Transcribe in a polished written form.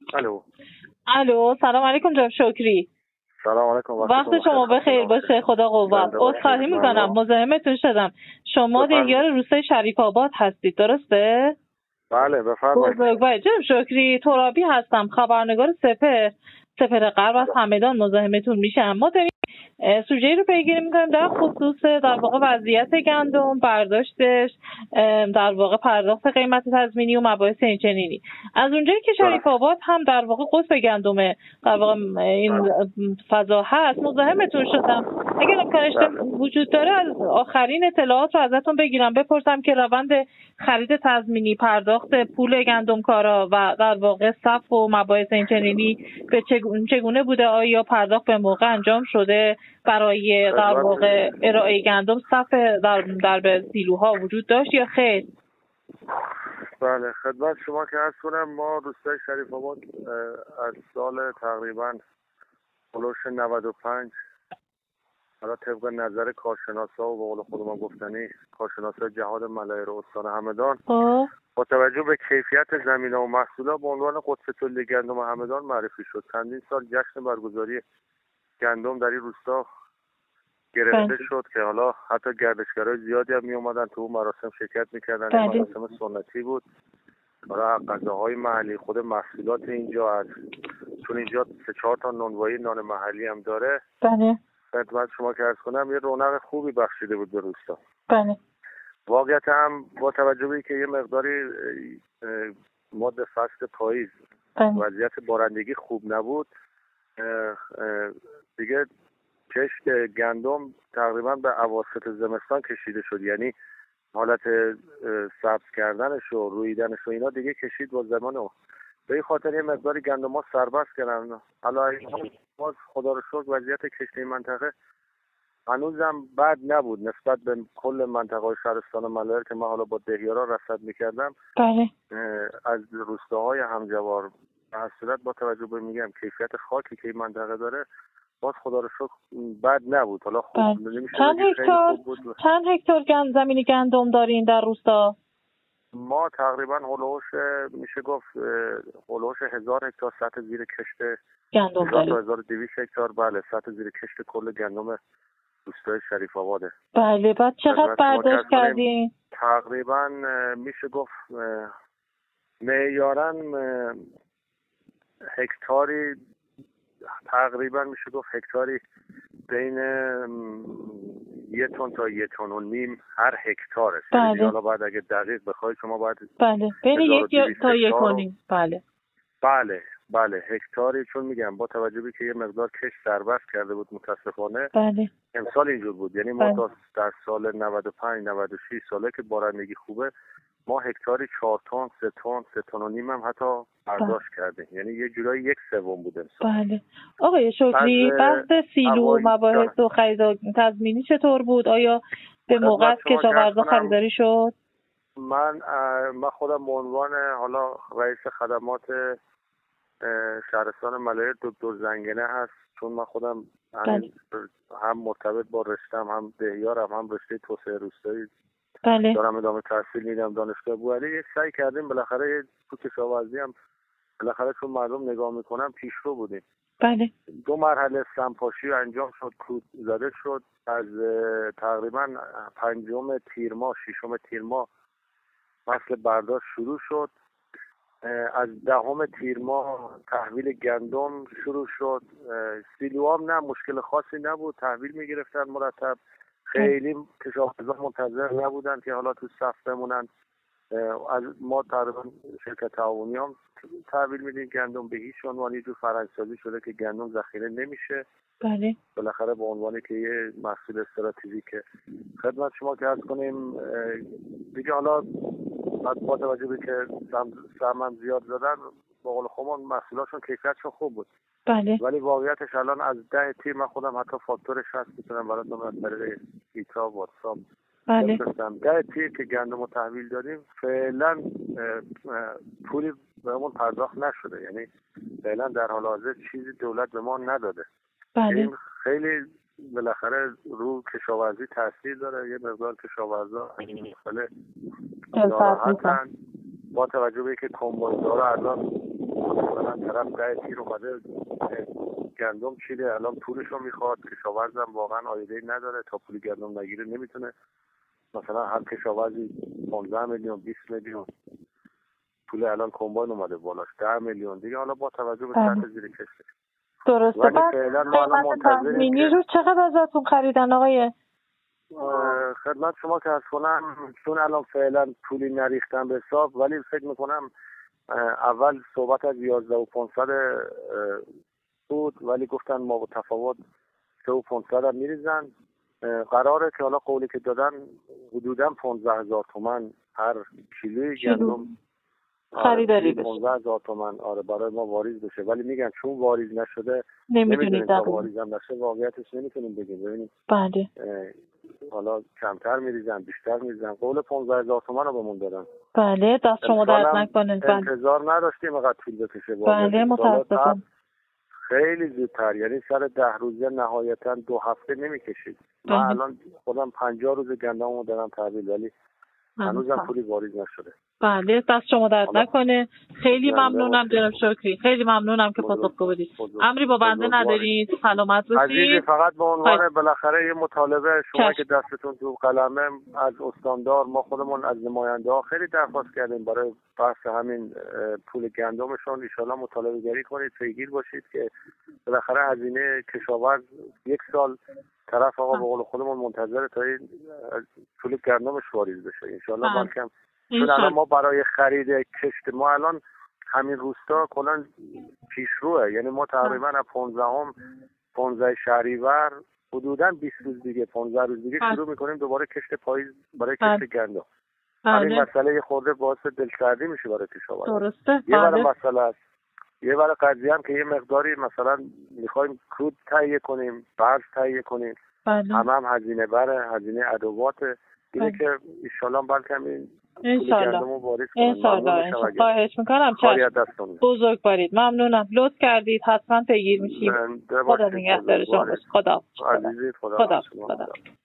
الو سلام علیکم جناب شکری. سلام علیکم. وقت شما بخیر باشه. خدا قوت. عذرخواهی میکنم مزاحمتون شدم. شما دهیار روستای شریف آباد هستید درسته؟ بله بفرمایید. بزرگوار جناب شکری، ترابی هستم، خبرنگار سپهر غرب از همدان مزاحمتون میشم. ما داریم سوژه‌ای رو پیگیری میکنیم در خصوص در واقع وضعیت گندم، برداشتش، در واقع پرداخت قیمت تضمینی و مباحث اینچنینی. از اونجایی که شریف آباد هم در واقع قطب گندم در واقع این فضا هست مزاحمتون شدم. اگر امکانش وجود داره از آخرین اطلاعات رو ازتون بگیرم، بپرسم که روند خرید تضمینی، پرداخت پول گندمکارا و در واقع صف و مباحث اینچنینی به چگونه بوده؟ آیا پرداخت به موقع انجام شده؟ برای در واقع ارائه گندم صف در سیلوها وجود داشت یا خیر؟ بله خدمت شما که عرض کنم، ما روستای شریف آباد از سال تقریبا هلوش 95 حالا طبق نظر کارشناسا و به قول خودمان گفتنی کارشناسای جهاد ملایر استان همدان با توجه به کیفیت زمینه و محصولات به عنوان قطب تولید گندم همدان معرفی شد. چندین سال جشن برگزاری گندم در این روستا گرفته شد که حالا حتی گردشگرای زیادی هم می اومدن تو اون مراسم شرکت میکردن. این مراسم سنتی بود. حالا غذاهای محلی، خود محصولات اینجا از چون اینجا 3-4 تا نانوایی نان محلی هم داره. بله. خدمت شما که عرض کنم یه رونق خوبی بخشیده بود به روستا. بله. واقعیت هم با توجه به که یه مقداری مد فصل پاییز وضعیت بارندگی خوب نبود، دیگه کشت گندم تقریبا به اواسط زمستان کشیده شد. یعنی حالت سبز کردنش و رویدنش و اینا دیگه کشید با زمان. به این خاطر یه مقداری گندم ها سربست کردن. حالا ما خدا رو شکر وضعیت کشت این منطقه هنوزم بد نبود نسبت به کل منطقه شهرستان ملایر که من حالا با دهیارا رصد میکردم. بله. از روستاهای همجوار به صورت با توجه به میگم کیفیت خاکی که این منطقه داره باز خدا رو شکر بد نبود. حالا خوب نمیشه چند هکتار زمین گندم دارین در روستا؟ ما تقریبا هلوش میشه گفت هلوش 1000 هکتار سطح زیر کشت گندم داریم. 1200 هکتار بله سطح زیر کشت کل گندم روستای شریف آباده. بله. بعد چقدر برداشت کردین؟ تقریبا میشه گفت معیاراً هکتاری تقریبا میشه گفت هکتاری بین 1 تن تا 1.5 تن هر هکتارش. بله. حالا بعد اگه دقیق بخواید شما باید بله بین 1 تا 1.5 بله هکتاری، چون میگم با توجه به که یه مقدار کش سربست کرده بود متاسفانه. بله. امسال اینجور بود. یعنی ما تا در سال 95 96 ساله که بارندگی خوبه ما هکتاری 4 تن 3 تن 3.5 تن هم حتی برداشت کردیم. یعنی یه جورایی 1/3 بود امسال. بله. آقای شکری بحث سیلو مباحث و خرید تضمینی چطور بود؟ آیا به موقع کشاورزا خریداری شد؟ من خودم به عنوان حالا رئیس خدمات شهرستان ملایر دکتر زنگنه هست، چون من خودم هم مرتبط با رشتم هم دهیارم هم رشته توسعه روستایی دارم ادامه تحصیل میدم دانشگاه بوعلی. سعی کردیم بالاخره تو کشاورزی هم بالاخره چون مردم نگاه میکنم پیشرو بودیم. بله. 2 مرحله سمپاشی انجام شد، کود زده شد. از تقریبا 5 تیر ماه 6 تیر ماه فصل برداشت شروع شد. از 10 تیر ماه تحویل گندم شروع شد. سیلو هم نه مشکل خاصی نبود، تحویل میگرفتن مرتب. خیلی کشاورزا منتظر نبودن که حالا تو صف بمونن. از ما تقریبا شرکت تعاونی هم تحویل میدیم گندم به هیچ عنوان. یه جور فرنگسازی شده که گندم ذخیره نمیشه. بله. بالاخره به عنوانی که یه محصول استراتژیک خدمت شما که عرض کنیم دیگه. حالا با توجه به که سهم زیاد زدن با قول خودمون محصولاتشون کیفیتشون خوب بود. بله. ولی واقعیتش الان از 10 تیر من خودم حتی فاکتورش هست میتونم براتون از طریق ایتا واتساپ بفرستم. 10 تیر که گندم رو تحویل دادیم فعلا پولی بهمون پرداخت نشده. یعنی فعلا در حال حاضر چیزی دولت به ما نداده. بله. این خیلی بالاخره رو کشاورزی تاثیر داره. یه مقدار کشاورزا ناراحتن با توجه به اینکه کمباین‌ها الان مثلا طرف 10 تیر اومده گندم چیده، الان پولش رو میخواد، کشاورزم واقعا آیده‌ای نداره، تا پول گندم نگیره نمیتونه. مثلا هر کشاورزی 15 میلیون 20 میلیون پول الان کمباین اومده بالاش 10 میلیون دیگه، حالا با توجه به سطح زیر کشته. درسته. ولی فعلا ما الان منتظریم که رو چقدر ازتون خریدن آقای؟ خدمت شما که از کنم، چون الان فعلا پولی نریختن به حساب، ولی فکر میکنم اول صحبت از 11,500 بود، ولی گفتن ما با تفاوت 3,500 هم میریزن. قراره که حالا قولی که دادن حدودا 15,000 تومان هر کیلوی گندم خریداری بشه. 15,000 تومان آره برای ما واریز بشه، ولی میگن چون واریز نشده نمیدونید تا واریز هم نشه واقعیتش نمیتونیم بگیم. ببینید بله حالا کمتر میریزن بیشتر میریزن، قول 15,000 تومان رو بهمون دادن. بله دست شما درد نکنه. انتظار نداشتیم اینقدر طول بکشه. بله متاسفم. خیلی زودتر، یعنی سر 10 روزه نهایتا 2 هفته نمیکشید. من الان خودم 50 روز گندمو دارم تحویل، ولی هنوزم پولی واریز نشده. بله دست شما درد نکنه. خیلی ممنونم جناب شکری، خیلی ممنونم که پاسخگو بودید. امری با بنده ندارید، سلامت باشید. عزیزی فقط به عنوان بالاخره یه مطالبه، شما که دستتون تو قلمه، از استاندار ما خودمون از نماینده ها خیلی درخواست کردیم برای بحث همین پول گندمشون، ان شاءالله مطالبه گری کنید، پیگیر باشید که بالاخره هزینه کشاورز یک سال طرف آقا به قول خودمون منتظر تا این پول گندمش واریز بشه ان شاءالله. بلکه چون الان ما برای خرید کشت ما الان همین روستا کلا پیشروه، یعنی ما تقریبا از 15 شهریور حدودا 20 روز دیگه 15 روز دیگه شروع میکنیم دوباره کشت پاییز برای کشت گندم. همین مسئله یه خورده باعث دلسردی میشه برای کشاورز. درسته. یه برای مسئله است، یه برای قضیه هم که یه مقداری مثلا میخوایم کرود تهیه کنیم، برز تهیه کنیم، هم هزینه بره، هزینه ادوات اینه که ان شاءالله بلکه این انشالله خواهش میکنم. بزرگوارید، ممنونم، لطف کردید، حتما پیگیر میشیم. خدا نگهدار شما باشه. خدا. عزیزی خدا.